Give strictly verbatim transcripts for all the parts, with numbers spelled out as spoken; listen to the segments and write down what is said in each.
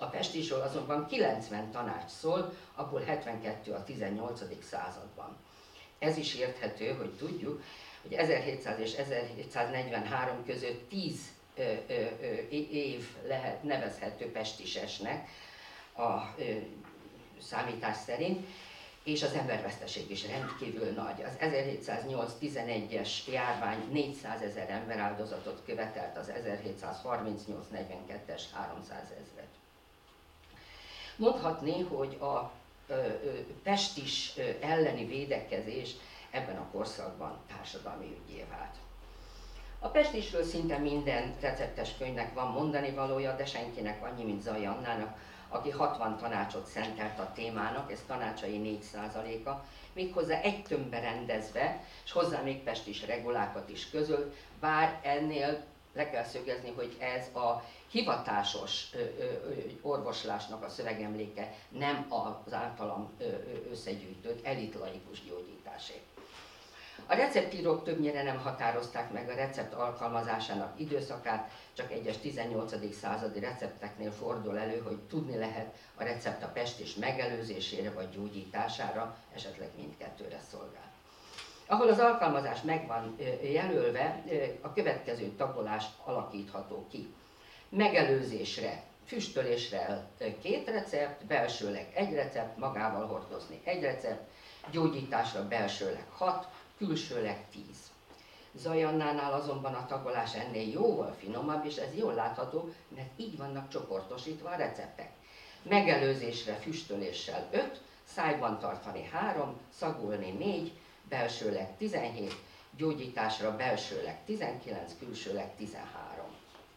A pestisről azonban kilencven tanács szól, abból hetvenkettő a tizennyolcadik században. Ez is érthető, hogy tudjuk, hogy ezerhétszáz és ezerhétszáznegyvenhárom között tíz ö, ö, ö, év lehet nevezhető pestisesnek a ö, számítás szerint, és az emberveszteség is rendkívül nagy. Az ezerhétszáznyolc tizenegyes járvány négyszázezer emberáldozatot követelt, az ezerhétszázharmincnyolc negyvenkettes háromszázezret. Mondhatni, hogy a ö, ö, pestis ö, elleni védekezés ebben a korszakban társadalmi üggyé vált. A pestisről szinte minden receptes könyvnek van mondani valója, de senkinek annyi, mint Zay Annának, aki hatvan tanácsot szentelt a témának, ez tanácsai négy százaléka, méghozzá egy tömbbe rendezve, és hozzá még pestis regulákat is közölt, bár ennél le kell szögezni, hogy ez a hivatásos ö, ö, orvoslásnak a szövegemléke, nem az általam ö, összegyűjtött elitlaikus gyógyításé. A receptírók többnyire nem határozták meg a recept alkalmazásának időszakát, csak egyes tizennyolcadik századi recepteknél fordul elő, hogy tudni lehet a recept a pestis megelőzésére vagy gyógyítására, esetleg mindkettőre szolgál. Ahol az alkalmazás meg van jelölve, a következő tagolás alakítható ki. Megelőzésre, füstölésre két recept, belsőleg egy recept, magával hordozni egy recept, gyógyításra belsőleg hat, külsőleg tíz. Zay Annánál azonban a tagolás ennél jóval finomabb, és ez jól látható, mert így vannak csoportosítva a receptek. Megelőzésre füstöléssel öt, szájban tartani három, szagolni négy, belsőleg tizenhét, gyógyításra belsőleg tizenkilenc, külsőleg tizenhárom.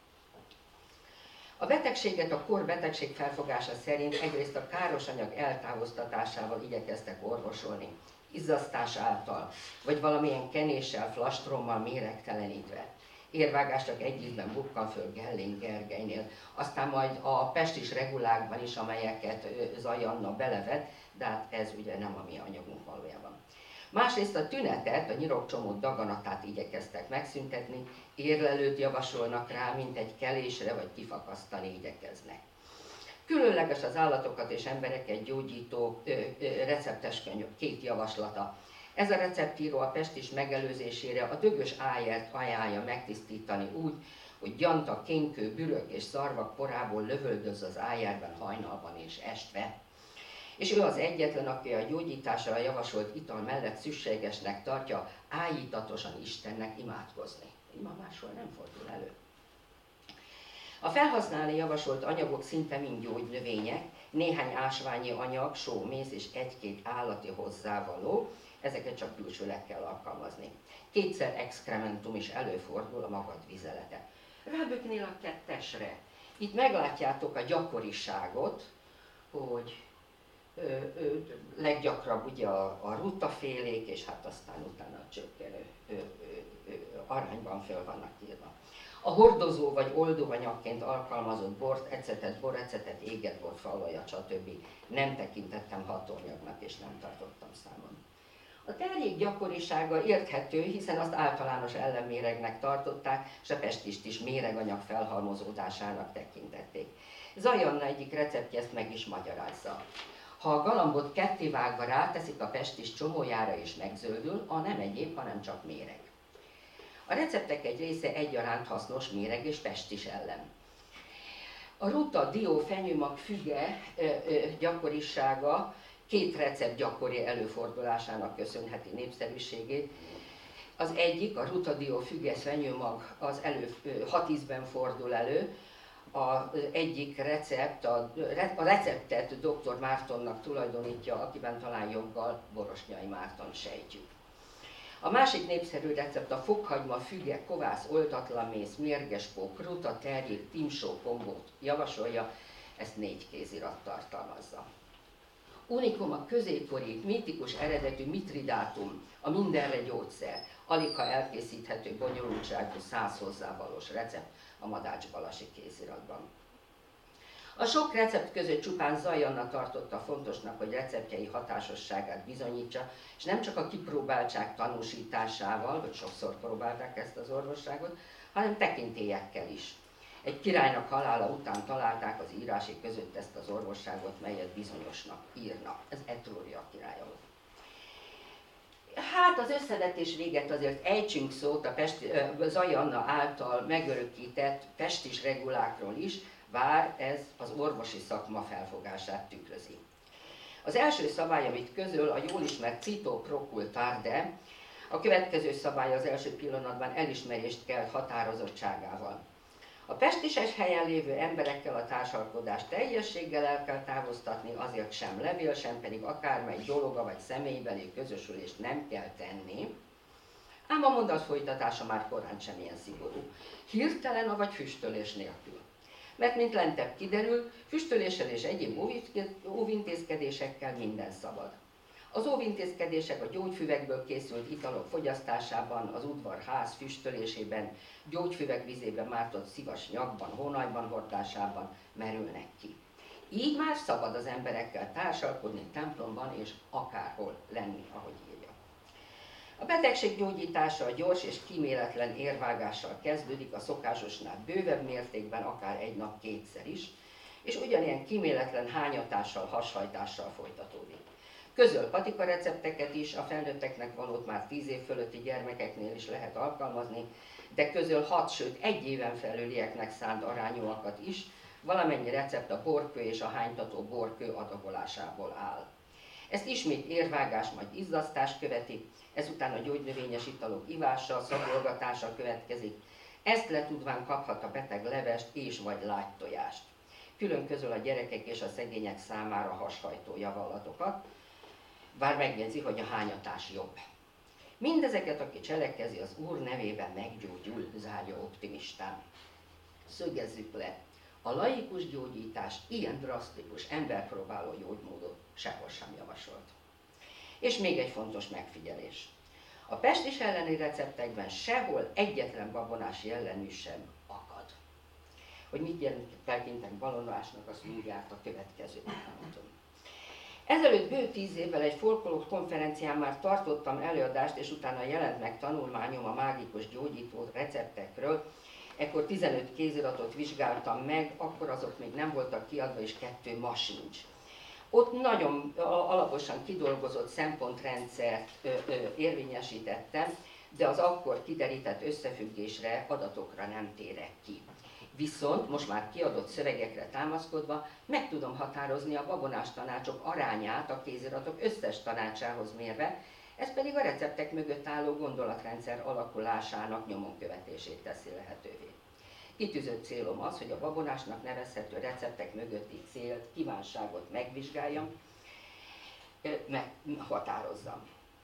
A betegséget a kor betegség felfogása szerint egyrészt a káros anyag eltávoztatásával igyekeztek orvosolni, izzasztás által, vagy valamilyen kenéssel, flastrommal méregtelenítve. Érvágás csak egy ízben bukkan föl Gellény Gergelynél, aztán majd a pestis regulákban is, amelyeket Zay Anna belevett, de hát ez ugye nem a mi anyagunk valójában. Másrészt a tünetet, a nyirokcsomót daganatát igyekeztek megszüntetni, érlelőt javasolnak rá, mint egy kelésre vagy kifakasztani igyekeznek. Különleges az állatokat és embereket gyógyító ö, ö, receptes könyv két javaslata. Ez a receptíró a pestis megelőzésére a dögös ájert ajánlja megtisztítani úgy, hogy gyanta, kénkő, bürök és szarvak porából lövöldöz az ájárban hajnalban és estve. És ő az egyetlen, aki a gyógyításra javasolt ital mellett szükségesnek tartja ájítatosan Istennek imádkozni. Ma máshol nem fordul elő. A felhasználni javasolt anyagok szinte mind gyógynövények, néhány ásványi anyag, só, méz és egy-két állati hozzávaló, ezeket csak külsőleg kell alkalmazni. Kétszer exkrementum is előfordul a magad vizelete. Ráböknél a kettesre. Itt meglátjátok a gyakoriságot, hogy ö, ö, leggyakrabb ugye a, a rutafélék, és hát aztán utána a csökkenő ö, ö, ö, arányban föl vannak írva. A hordozó vagy oldóanyagként alkalmazott bort, ecetet, borecetet, égett bort, falvajat, stb. Nem tekintettem hatóanyagnak, és nem tartottam számon. A terjék gyakorisága érthető, hiszen azt általános ellenméregnek tartották, és a pestist is méreganyag felhalmozódásának tekintették. Zay Anna egyik receptje ezt meg is magyarázza. Ha a galambot kettévágva ráteszik a pestis csomójára és megzöldül, a nem egyéb, hanem csak méreg. A receptek egy része egyaránt hasznos méreg és pestis ellen. A ruta, dió, fenyőmag, füge ö, ö, gyakorisága két recept gyakori előfordulásának köszönheti népszerűségét. Az egyik, a ruta, dió, füge, fenyőmag, az elő, hat ízben fordul elő. Az egyik recept, a, a receptet dr. Mártonnak tulajdonítja, akiben talán joggal Borosnyai Márton sejtjük. A másik népszerű recept a fokhagyma, füge, kovász, oltatlan méz, mérgespók, ruta, terjék, timsó kombót javasolja, ezt négy kézirat tartalmazza. Unikum a középkori, mítikus eredetű mitridátum, a mindenre gyógyszer, aligha elkészíthető bonyolultságú száz hozzávalós recept a Madács Balasi kéziratban. A sok recept között csupán Zay Anna tartotta fontosnak, hogy receptjei hatásosságát bizonyítsa, és nem csak a kipróbáltság tanúsításával, hogy sokszor próbálták ezt az orvosságot, hanem tekintélyekkel is. Egy királynak halála után találták az írások között ezt az orvosságot, melyet bizonyosnak írnak. Ez Etruria királya volt. Hát az összevetés véget azért ejtsünk szót a Pesti, Zay Anna által megörökített pestis regulákról is, bár ez az orvosi szakma felfogását tükrözi. Az első szabály, amit közöl, a jól ismert cito procultarde, a következő szabály az első pillanatban elismerést kelt határozottságával. A pestises helyen lévő emberekkel a társalkodást teljességgel el kell távoztatni, azért sem levél, sem pedig akármely dologa vagy személybeli közösülést nem kell tenni. Ám a mondat folytatása már korán sem ilyen szigorú. Hirtelen, avagy füstölés nélkül. Mert mint lentebb kiderül, füstöléssel és egyéb óvintézkedésekkel minden szabad. Az óvintézkedések a gyógyfüvekből készült italok fogyasztásában, az udvar ház füstölésében, gyógyfüvek vizében mártott szivas nyakban, hónajban hordásában merülnek ki. Így már szabad az emberekkel társalkodni templomban és akárhol lenni, ahogy írja. A betegség gyógyítása a gyors és kíméletlen érvágással kezdődik, a szokásosnál bővebb mértékben, akár egy nap kétszer is, és ugyanilyen kíméletlen hányatással, hashajtással folytatódik. Közöl patika recepteket is, a felnőtteknek valót már tíz év fölötti gyermekeknél is lehet alkalmazni, de közöl hat, sőt egy éven felülieknek szánt arányúakat is, valamennyi recept a borkő és a hánytató borkő adagolásából áll. Ezt ismét érvágás, majd izzasztás követi, ezután a gyógynövényes italok ivása, szagolgatása következik, ezt letudván kaphat a beteg levest és vagy lágytojást. Külön közöl a gyerekek és a szegények számára hashajtó javallatokat, bár megjegyzi, hogy a hányatás jobb. Mindezeket, aki cselekkezi, az Úr nevében meggyógyul, zárja optimistán. Szögezzük le, a laikus gyógyítás ilyen drasztikus, emberpróbáló gyógymódot sehol sem javasolt. És még egy fontos megfigyelés. A pestis elleni receptekben sehol egyetlen babonás jellemű sem akad. Hogy mit tekintek balonásnak, azt mindjárt a következő elmondom. Ezelőtt bő tíz évvel egy folklór konferencián már tartottam előadást, és utána jelent meg tanulmányom a mágikus gyógyító receptekről. Ekkor tizenöt kéziratot vizsgáltam meg, akkor azok még nem voltak kiadva, és kettő ma sincs. Ott nagyon alaposan kidolgozott szempontrendszert ö, ö, érvényesítettem, de az akkor kiderített összefüggésre, adatokra nem térek ki. Viszont most már kiadott szövegekre támaszkodva meg tudom határozni a babonás tanácsok arányát a kéziratok összes tanácsához mérve, ez pedig a receptek mögött álló gondolatrendszer alakulásának nyomon követését teszi lehetővé. Kitűzött célom az, hogy a babonásnak nevezhető receptek mögötti célt, kívánságot megvizsgáljam, meghatározzam.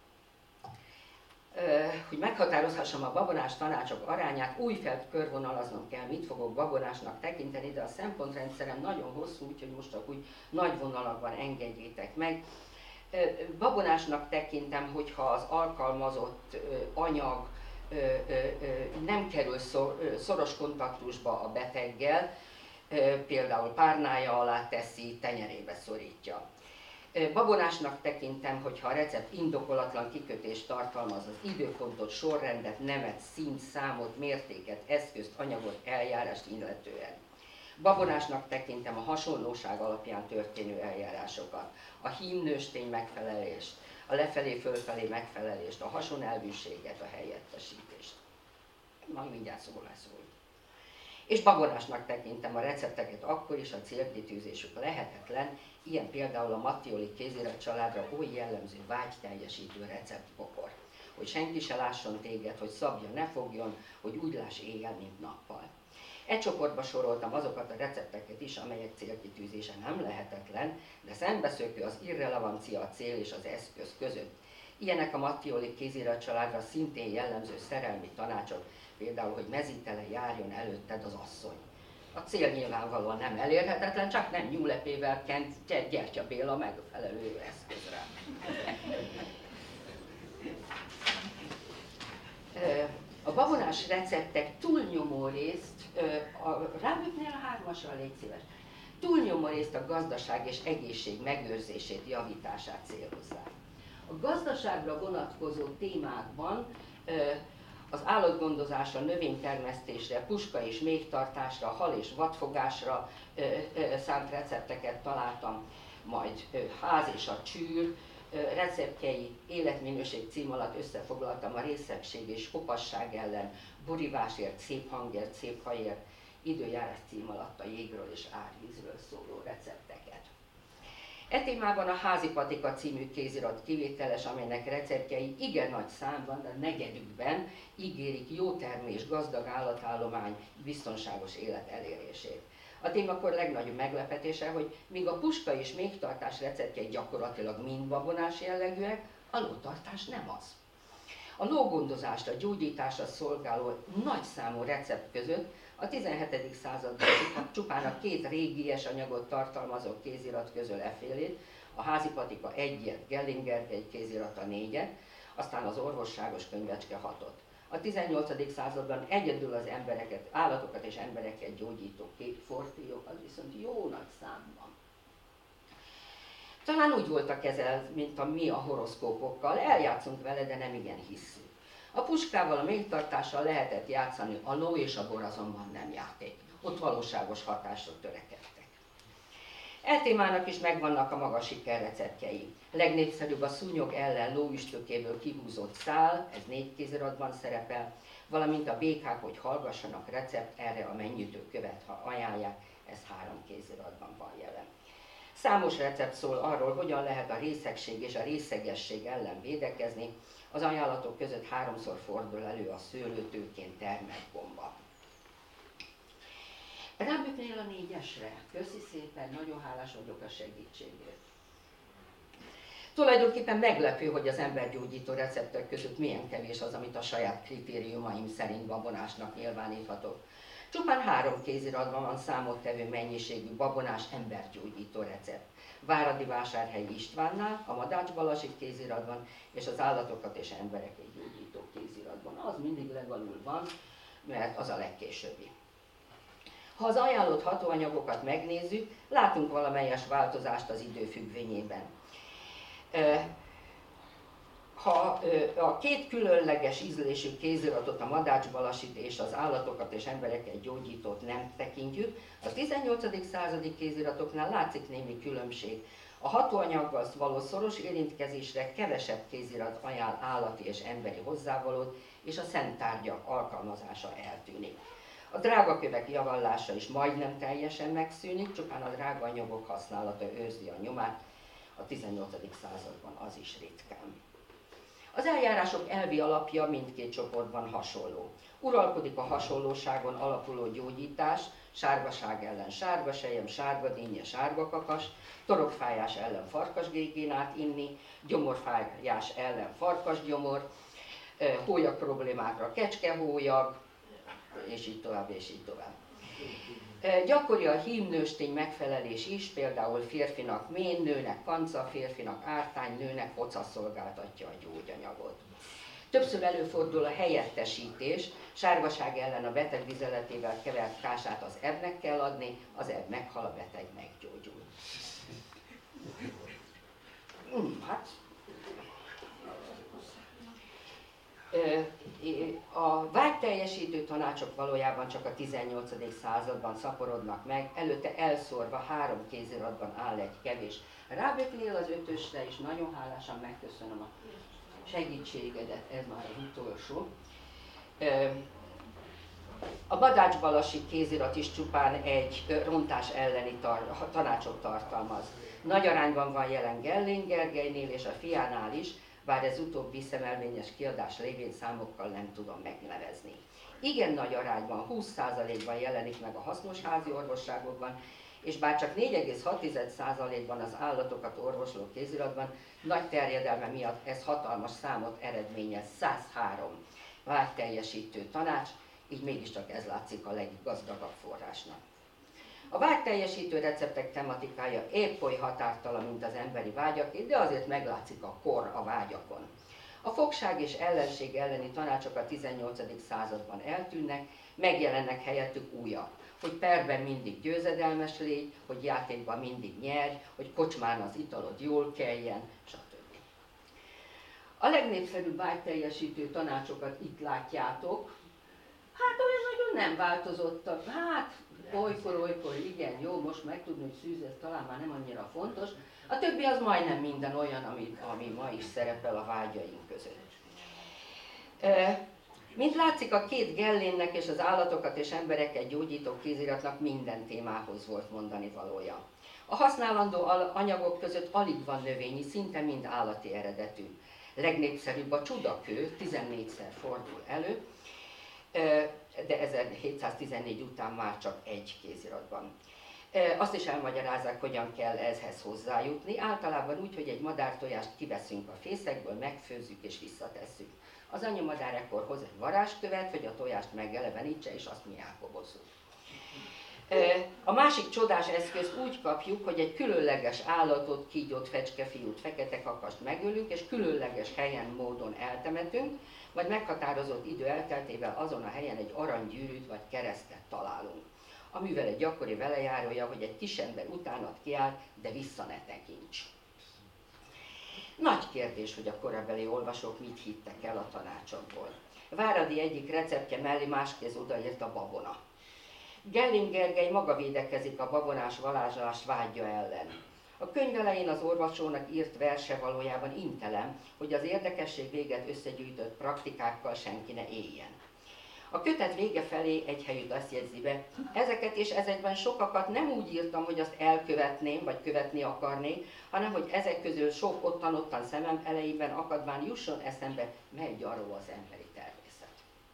Hogy meghatározhassam a babonás tanácsok arányát, újfent körvonalaznom kell, mit fogok babonásnak tekinteni, de a szempontrendszerem nagyon hosszú, úgyhogy most csak úgy nagy vonalakban engedjétek meg. Babonásnak tekintem, hogyha az alkalmazott anyag nem kerül szoros kontaktusba a beteggel, például párnája alá teszi, tenyerébe szorítja. Babonásnak tekintem, hogyha a recept indokolatlan kikötést tartalmaz, az időpontot, sorrendet, nemet, színt, számot, mértéket, eszközt, anyagot, eljárást illetően. Babonásnak tekintem a hasonlóság alapján történő eljárásokat, a hímnőstény megfelelést, a lefelé-fölfelé megfelelést, a hasonelvűséget, a helyettesítést. Majd mindjárt szól lesz úgy. És babonásnak tekintem a recepteket akkor is, a célkitűzésük lehetetlen, ilyen például a Mattioli kézirat családra oly jellemző vágyteljesítő receptbokor, hogy senki se lásson téged, hogy szabja ne fogjon, hogy úgy láss éjjel, mint nappal. E csoportba soroltam azokat a recepteket is, amelyek célkitűzése nem lehetetlen, de szembeszökő az irrelevancia a cél és az eszköz között. Ilyenek a Mattioli kézirat családra szintén jellemző szerelmi tanácsok, például, hogy mezítele járjon előtted az asszony. A cél nyilvánvalóan nem elérhetetlen, csak nem nyúlepével kent Gyertya Béla megfelelő eszközre. A babonás receptek túlnyomó részt, rábütnél a hármasra, légy szíves, túlnyomó részt a gazdaság és egészség megőrzését, javítását célozzák. A gazdaságra vonatkozó témákban az állatgondozásra, növénytermesztésre, puska és méhtartásra, hal és vadfogásra ö, ö, szánt recepteket találtam, majd ö, ház és a csűr, ö, receptjei életminőség cím alatt összefoglaltam a részegség és kopasság ellen, borivásért, szép hangért, szép hajért, időjárás cím alatt a jégről és árvízről szóló recepteket. E témában a Házi Patika című kézirat kivételes, amelynek receptjei igen nagy számban, de negyedükben ígérik jó termés, gazdag állatállomány, biztonságos élet elérését. A témakor legnagyobb meglepetése, hogy míg a puska és méhtartás receptjei gyakorlatilag mind babonás jellegűek, a lótartás nem az. A lógondozásra, gyógyításra szolgáló nagyszámú recept között a tizenhetedik században csupán a két régies anyagot tartalmazó kézirat közül effélét, a Házi Patika egyet, Gellinger egy kézirata négyet, aztán az orvosságos könyvecske hatot. A tizennyolcadik században egyedül az embereket, állatokat és embereket gyógyító két fortélyok, az viszont jó nagy számban. Talán úgy voltak kezel, mint a mi a horoszkópokkal, eljátszunk vele, de nem igen hisszük. A puskával, a méhtartással lehetett játszani, a ló és a bor azonban nem játék. Ott valóságos hatásra törekedtek. E témának is megvannak a maga sikerreceptjei. Legnépszerűbb a szúnyog ellen lóüstökéből kihúzott szál, ez négy kéziratban szerepel, valamint a békák, hogy hallgassanak recept, erre a mennyűtő követ, ha ajánlják, ez három kéziratban van jelen. Számos recept szól arról, hogyan lehet a részegség és a részegesség ellen védekezni, az ajánlatok között háromszor fordul elő a szőlőtőként termelt gomba. Ráböknél a négyesre. Köszi szépen, nagyon hálás vagyok a segítségért. Tulajdonképpen meglepő, hogy az embergyógyító receptek között milyen kevés az, amit a saját kritériumaim szerint babonásnak nyilváníthatok. Csupán három kéziratban van számottevő mennyiségű babonás embergyógyító recept. Váradi Vásárhelyi Istvánnál, a Madács Balasi kéziratban, és az állatokat és embereket gyógyító kéziratban. Az mindig legalul van, mert az a legkésőbbi. Ha az ajánlott hatóanyagokat megnézzük, látunk valamelyes változást az idő függvényében. Ha a két különleges ízlésű kéziratot, a Madács Balasit és az állatokat és embereket gyógyítót nem tekintjük, a tizennyolcadik századi kéziratoknál látszik némi különbség. A hatóanyaggal való szoros érintkezésre kevesebb kézirat ajánl állati és emberi hozzávalót, és a szent tárgyak alkalmazása eltűnik. A drágakövek javallása is majdnem teljesen megszűnik, csupán a drága anyagok használata őrzi a nyomát, a tizennyolcadik században az is ritkán. Az eljárások elvi alapja mindkét csoportban hasonló. Uralkodik a hasonlóságon alapuló gyógyítás, sárgaság ellen sárgasejem, sárgadínnye, sárgakakas, torokfájás ellen farkasgégénát inni, gyomorfájás ellen farkasgyomor, hólyag problémákra kecskehólyag, és így tovább, és így tovább. Gyakori a hímnőstény megfelelés is, például férfinak mén, nőnek kanca, férfinak ártány, nőnek hoca szolgáltatja a gyógyanyagot. Többször előfordul a helyettesítés, sárgaság ellen a beteg vizeletével kevert kását az ebnek kell adni, az eb meghal, a beteg meggyógyul. Hmm, hát. A vágyteljesítő tanácsok valójában csak a tizennyolcadik században szaporodnak meg, előtte elszórva három kéziratban áll egy kevés. Ráböknél az ötösre, és nagyon hálásan megköszönöm a segítségedet, ez már az utolsó. A Madács Balasi kézirat is csupán egy rontás elleni tar- tanácsot tartalmaz. Nagy arányban van jelen Gelling Gergelynél és a fiánál is, bár ez utóbbi szemelvényes kiadás lévén számokkal nem tudom megnevezni. Igen nagy arányban, húsz százalékban jelenik meg a hasznos házi orvosságokban, és bár csak négy egész hat százalékban az állatokat orvosló kéziratban, nagy terjedelme miatt ez hatalmas számot eredményez, száz három vágyteljesítő tanács, így mégiscsak ez látszik a leggazdagabb forrásnak. A vágyteljesítő receptek tematikája épp oly határtalan, mint az emberi vágyaké, de azért meglátszik a kor a vágyakon. A fogság és ellenség elleni tanácsok a tizennyolcadik században eltűnnek, megjelennek helyettük újak, hogy perben mindig győzedelmes légy, hogy játékban mindig nyerj, hogy kocsmán az italod jól keljen, stb. A legnépszerűbb vágyteljesítő tanácsokat itt látjátok. Hát olyan nagyon nem változottak. Hát olykor-olykor igen, jó, most megtudni, hogy szűz, ez talán már nem annyira fontos. A többi az majdnem minden olyan, ami, ami ma is szerepel a vágyaink között. Mint látszik, a két Gellénnek és az állatokat és embereket gyógyító kéziratnak minden témához volt mondani valója. A használandó anyagok között alig van növényi, szinte mind állati eredetű. Legnépszerűbb a csudakő, tizennégyszer fordul elő, de ezerhétszáztizennégy után már csak egy kéziratban. Azt is elmagyarázzák, hogyan kell ehhez hozzájutni, általában úgy, hogy egy madártojást kiveszünk a fészekből, megfőzzük és visszatesszük. Az anyamadár ekkor hoz egy varázskövet, hogy a tojást megelevenítse, és azt mi elkobozzuk. A másik csodás eszközt úgy kapjuk, hogy egy különleges állatot, kígyót, fecskefiút, fekete kakast megölünk, és különleges helyen, módon eltemetünk, vagy meghatározott idő elteltével azon a helyen egy aranygyűrűt vagy keresztet találunk. A művelet gyakori velejárója, hogy egy kisember utánat kiáll, de vissza ne tekints. Nagy kérdés, hogy a korabeli olvasók mit hittek el a tanácsokból. Váradi egyik receptje mellé máskéz odaírt a babona. Gelling Gergely maga védekezik a babonás varázslás vágya ellen. A könyv elején az olvasónak írt verse valójában intelem, hogy az érdekesség véget összegyűjtött praktikákkal senki ne éljen. A kötet vége felé egy helyütt azt jegyzi be, ezeket és ezekben sokakat nem úgy írtam, hogy azt elkövetném, vagy követni akarnék, hanem hogy ezek közül sok ottan-ottan szemem elejében akadván jusson eszembe, mely gyarló az emberi természet.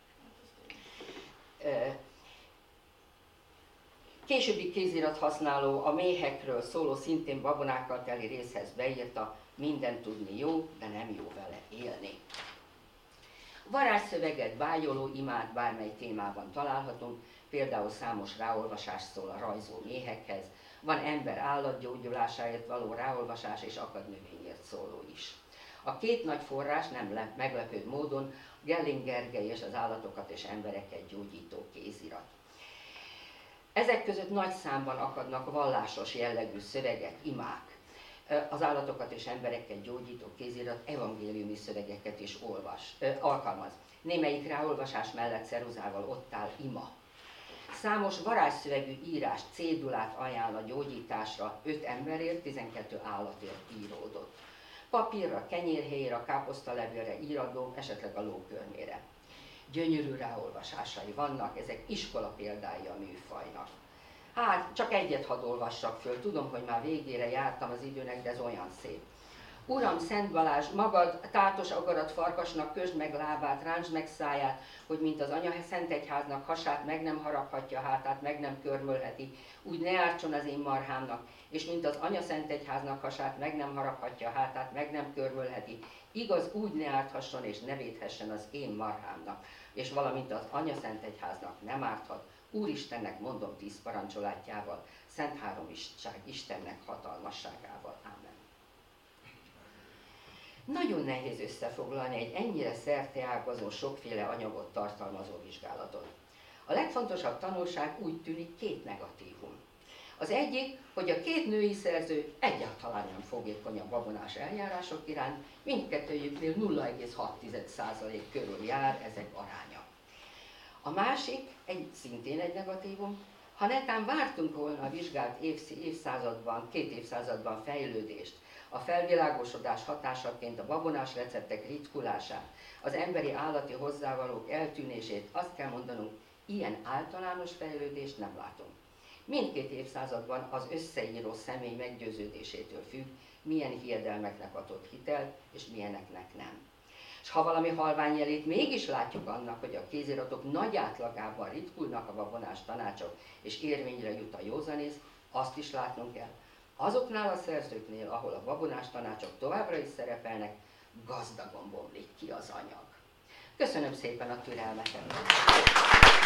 Későbbi kézirat használó a méhekről szóló, szintén babonákkal teli részhez beírta, minden tudni jó, de nem jó vele élni. Varázsszöveget, bájoló, imád bármely témában találhatunk, például számos ráolvasás szól a rajzó méhekhez, van ember állatgyógyulásáért való ráolvasás és akadnövényért szóló is. A két nagy forrás nem meglepő módon Gelling Gergely és az állatokat és embereket gyógyító kézirat. Ezek között nagy számban akadnak vallásos jellegű szövegek, imák. Az állatokat és embereket gyógyító kézirat evangéliumi szövegeket is olvas, ö, alkalmaz. Némelyik ráolvasás mellett ceruzával ott áll ima. Számos varázsszövegű írás, cédulát ajánl a gyógyításra, öt emberért, tizenkét állatért íródott. Papírra, kenyérhéjra, káposztalevélre, íradó, esetleg a lókörmére. Gyönyörű ráolvasásai vannak, ezek iskola példái a műfajnak. Hát, csak egyet hadd olvassak föl, tudom, hogy már végére jártam az időnek, de ez olyan szép. Uram, Szent Balázs, magad tátos agarat farkasnak kösd meg lábát, ráncsd meg száját, hogy mint az Anya Szentegyháznak hasát meg nem haraphatja, hátát meg nem körmölheti, úgy ne ártson az én marhámnak, és mint az Anya Szentegyháznak hasát meg nem haraphatja, hátát meg nem körmölheti, igaz, úgy ne árthasson és ne védhessen az én marhámnak, és valamint az Anya Szentegyháznak nem árthat, Úristennek mondom tíz parancsolátjával, Szent Háromság Istennek hatalmasságával. Ámen. Nagyon nehéz összefoglalni egy ennyire szerteágazó, sokféle anyagot tartalmazó vizsgálatot. A legfontosabb tanulság úgy tűnik két negatívum. Az egyik, hogy a két női szerző egyáltalán nem fogékony a babonás eljárások iránt, mindkettőjüknél nulla egész hat százalék körül jár ezek aránya. A másik, egy, szintén egy negatívum, ha netán vártunk volna a vizsgált évszázadban, két évszázadban fejlődést, a felvilágosodás hatásaként a babonás receptek ritkulását, az emberi állati hozzávalók eltűnését, azt kell mondanunk, ilyen általános fejlődést nem látunk. Mindkét évszázadban az összeíró személy meggyőződésétől függ, milyen hiedelmeknek adott hitelt, és milyeneknek nem. És ha valami halványjelét mégis látjuk annak, hogy a kéziratok nagy átlagában ritkulnak a babonás tanácsok, és érvényre jut a józanész, azt is látnunk kell. Azoknál a szerzőknél, ahol a babonás tanácsok továbbra is szerepelnek, gazdagon bomlik ki az anyag. Köszönöm szépen a türelmet!